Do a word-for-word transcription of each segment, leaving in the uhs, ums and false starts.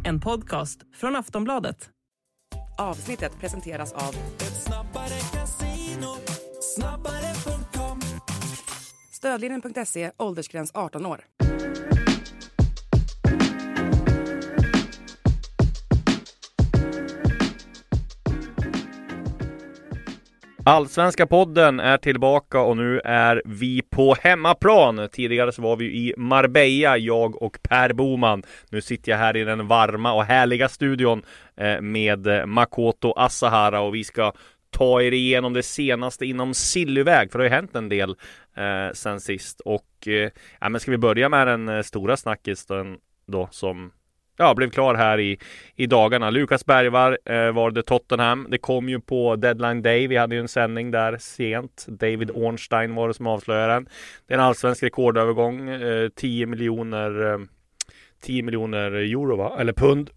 en podcast från Aftonbladet. Avsnittet presenteras av Ett snabbare casino, snabbare punkt com. Stödlinjen punkt se, åldersgräns arton år. Allsvenska podden är tillbaka och nu är vi på hemmaplan. Tidigare så var vi i Marbella, jag och Per Boman. Nu sitter jag här i den varma och härliga studion med Makoto Asahara och vi ska ta er igenom det senaste inom Sillyväg, för det har ju hänt en del eh, sen sist. Och eh, ja, men ska vi börja med den eh, stora snackisen då som ja, blev klar här i, i dagarna. Lukas Bergvall eh, var det Tottenham. Det kom ju på deadline day. Vi hade ju en sändning där sent. David Ornstein var det som avslöjade den. Det är en allsvensk rekordövergång. Eh, tio miljoner eh, tio miljoner euro va? Eller pund.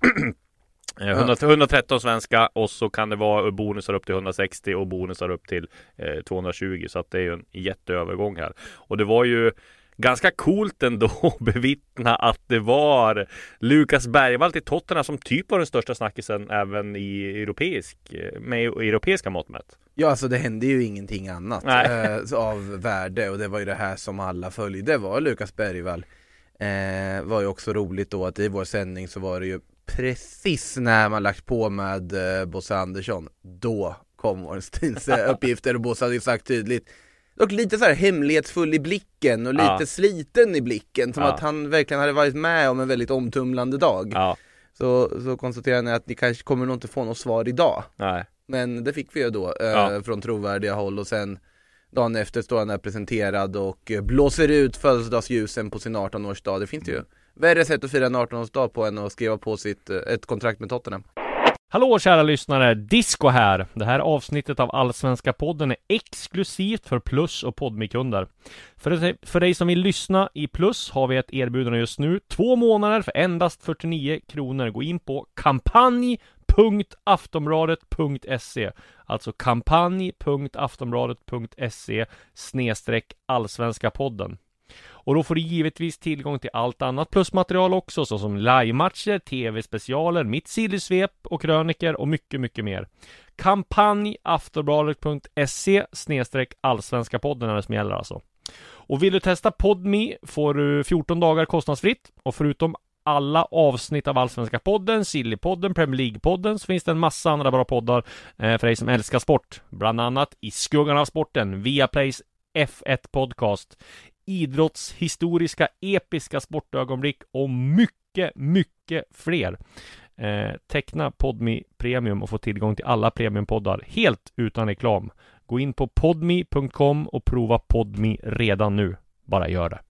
hundra, hundratretton svenska och så kan det vara bonusar upp till hundrasextio och bonusar upp till eh, tvåhundratjugo, så att det är ju en jätteövergång här. Och det var ju ganska coolt ändå att bevittna att det var Lukas Bergvall till Tottenham som typ var den största snackisen även i europeisk, med europeiska mått mätt. Ja, alltså det hände ju ingenting annat eh, av värde, och det var ju det här som alla följde, var Lukas Bergvall. Eh, var ju också roligt då att i vår sändning så var det ju precis när man lagt på med eh, Bosse Andersson, då kom Ornsteins uppgifter, och Bosse hade ju sagt tydligt, och lite så här hemlighetsfull i blicken och lite ja. sliten i blicken, som ja. att han verkligen hade varit med om en väldigt omtumlande dag. Ja. Så, så konstaterade jag att ni kanske kommer nog inte få något svar idag. Nej. Men det fick vi ju då eh, ja. från trovärdiga håll, och sen dagen efter står han där presenterad och blåser ut födelsedagsljusen på sin arton-årsdag. Det finns ju värre sätt att fira en arton-årsdag på än att skriva på sitt, ett kontrakt med Tottenham. Hallå kära lyssnare, Disco här. Det här avsnittet av Allsvenska podden är exklusivt för Plus och Podmi-kunder. För, för dig som vill lyssna i Plus har vi ett erbjudande just nu. Två månader för endast fyrtionio kronor. Gå in på kampanj punkt aftonbladet punkt se, alltså kampanj punkt aftonbladet punkt se snedstreck allsvenska podden. Och då får du givetvis tillgång till allt annat plusmaterial också, såsom live-matcher, tv-specialer, mitt sillysvep och kröniker och mycket, mycket mer. Kampanj aftonbladet punkt se snedstreck allsvenska podden är det som gäller alltså. Och vill du testa Podmi får du fjorton dagar kostnadsfritt, och förutom alla avsnitt av Allsvenska podden, Sillypodden, Premier League-podden, så finns det en massa andra bra poddar eh, för dig som älskar sport. Bland annat I skuggan av sporten, Viaplays F ett podcast, idrottshistoriska episka sportögonblick och mycket, mycket fler. Eh, teckna Podmi Premium och få tillgång till alla premiumpoddar helt utan reklam. Gå in på podmi punkt com och prova Podmi redan nu. Bara gör det.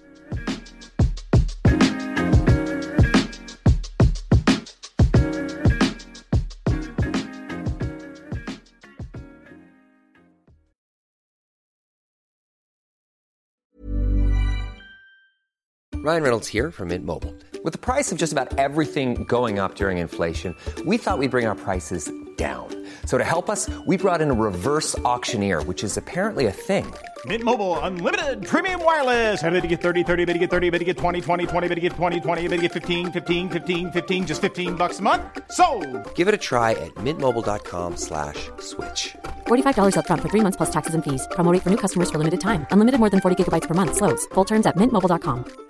Ryan Reynolds here from Mint Mobile. With the price of just about everything going up during inflation, we thought we'd bring our prices down. So to help us, we brought in a reverse auctioneer, which is apparently a thing. Mint Mobile Unlimited Premium Wireless. How to get thirty, thirty, how to get thirty, how to get twenty, twenty, twenty, how to get twenty, twenty, how to get fifteen, fifteen, fifteen, fifteen, just fifteen bucks a month? Sold! Give it a try at mintmobile.com slash switch. forty-five dollars up front for three months plus taxes and fees. Promo rate for new customers for limited time. Unlimited more than forty gigabytes per month. Slows full terms at mint mobile dot com.